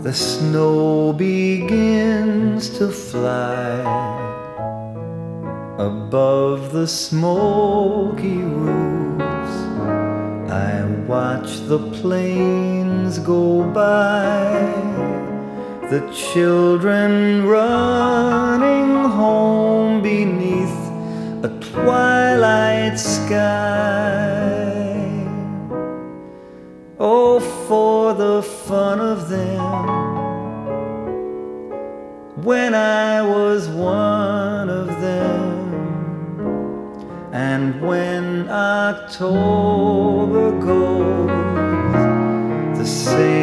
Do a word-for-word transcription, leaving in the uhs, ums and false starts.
the snow begins to fly above the smoky roofs. I watch the planes go by, the children running home beneath a twilight sky. Oh, for the fun of them, when I was one of them. And when October goes, the same